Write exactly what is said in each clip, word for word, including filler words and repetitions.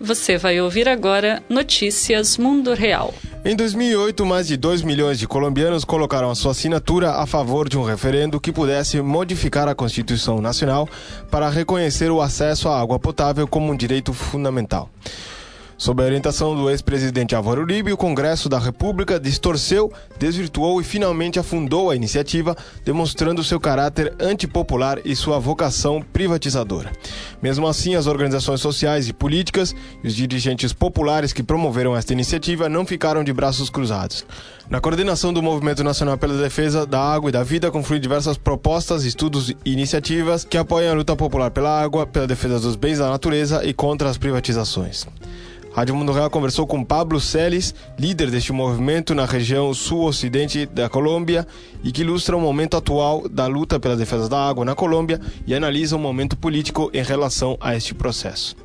Você vai ouvir agora Notícias Mundo Real. Em dois mil e oito, mais de dois milhões de colombianos colocaram a sua assinatura a favor de um referendo que pudesse modificar a Constituição Nacional para reconhecer o acesso à água potável como um direito fundamental. Sob a orientação do ex-presidente Álvaro Uribe, o Congresso da República distorceu, desvirtuou e finalmente afundou a iniciativa, demonstrando seu caráter antipopular e sua vocação privatizadora. Mesmo assim, as organizações sociais e políticas e os dirigentes populares que promoveram esta iniciativa não ficaram de braços cruzados. Na coordenação do Movimento Nacional pela Defesa da Água e da Vida, confluem diversas propostas, estudos e iniciativas que apoiam a luta popular pela água, pela defesa dos bens da natureza e contra as privatizações. Rádio Mundo Real conversou com Pablo Celis, líder deste movimento na região sul-ocidente da Colômbia e que ilustra o momento atual da luta pela defesa da água na Colômbia e analisa o momento político em relação a este processo.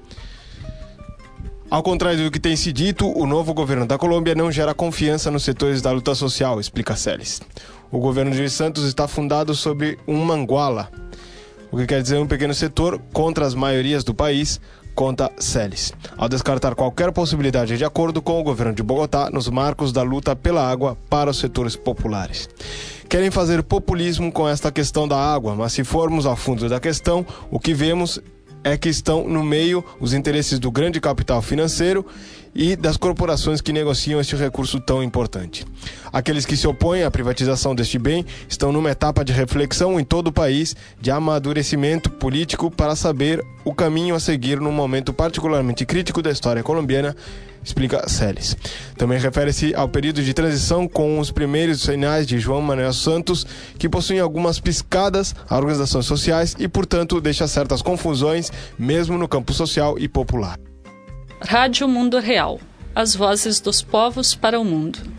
Ao contrário do que tem se dito, o novo governo da Colômbia não gera confiança nos setores da luta social, explica Celis. O governo de Santos está fundado sobre um manguala, o que quer dizer um pequeno setor contra as maiorias do país, conta Celis, ao descartar qualquer possibilidade de acordo com o governo de Bogotá nos marcos da luta pela água para os setores populares. Querem fazer populismo com esta questão da água, mas se formos ao fundo da questão, o que vemos é que estão no meio os interesses do grande capital financeiro e das corporações que negociam este recurso tão importante. Aqueles que se opõem à privatização deste bem estão numa etapa de reflexão em todo o país, de amadurecimento político para saber o caminho a seguir num momento particularmente crítico da história colombiana, explica Celis. Também refere-se ao período de transição com os primeiros sinais de João Manuel Santos, que possuem algumas piscadas a organizações sociais e, portanto, deixa certas confusões, mesmo no campo social e popular. Rádio Mundo Real. As vozes dos povos para o mundo.